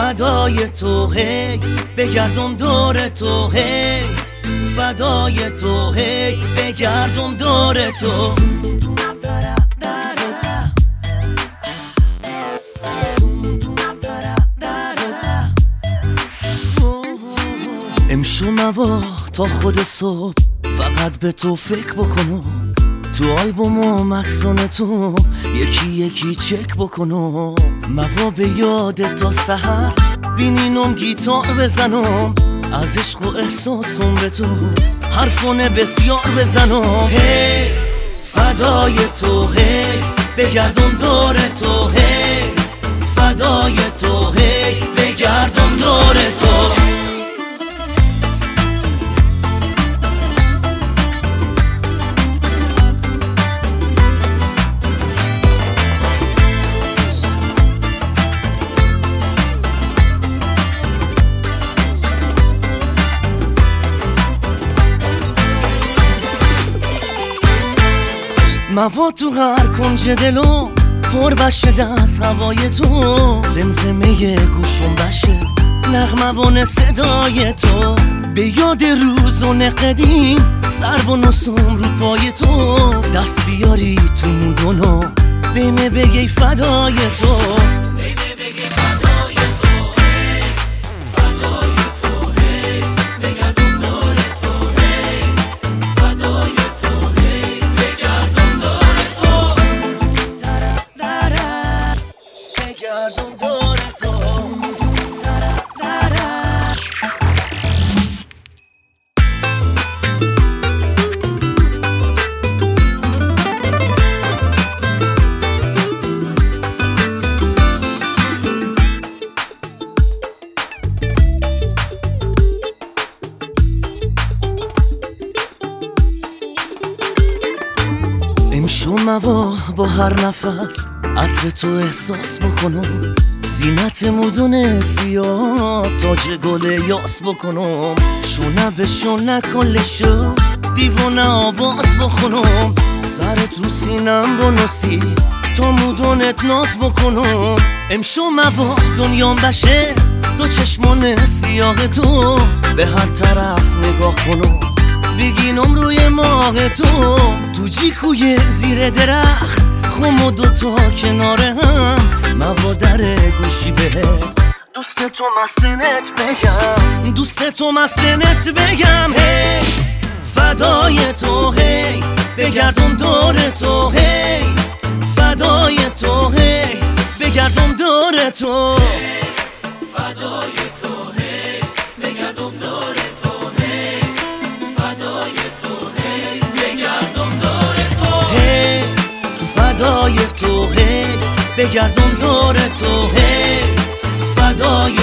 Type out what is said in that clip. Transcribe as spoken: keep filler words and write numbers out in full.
فدای تو هی بگردم دور تو هی فدای تو هی بگردم دور تو امشو موا تا خود صبح فقط به تو فکر بکنم تو آلبوم و مکسون تو یکی یکی چک بکنم موا به یاد تا سحر بینینم گیتار بزنم از عشق و احساسم به تو حرفونه بسیار بزنم هی فدای تو هی بگردم دور تو هی فدای تو هی بگردم دور تو موا تو هر کنج دلم پر بشه از هوای تو زمزمه گوشم بشه نغموان صدای تو به یاد روزون قدیم سر و نسم رو پای تو دست بیاری تو مودونو بیمه بگی فدای تو امشو موا با هر نفس عطر تو احساس بکنم زینت مودون سیاه تاج گل یاس بکنم شونه به شونه کلشو دیوونه آواز بخونم سرت رو سینم بنوسی تا مودونت ناز بکنم امشو موا دنیام بشه دو چشمان سیاه تو به هر طرف نگاه کنم بگینم روی ماه تو تو جیکوی زیر درخت خم و دوتا کنار هم موا در گوشی بهت دوست تو مستنت بگم دوست تو مستنت بگم هی فدای تو هی بگردم دور تو هی فدای تو هی بگردم دور تو فدای تو هی بگردم دور تو هی فدای تو هی بگردم دور تو هی فدای تو هی بگردم دور تو هی فدای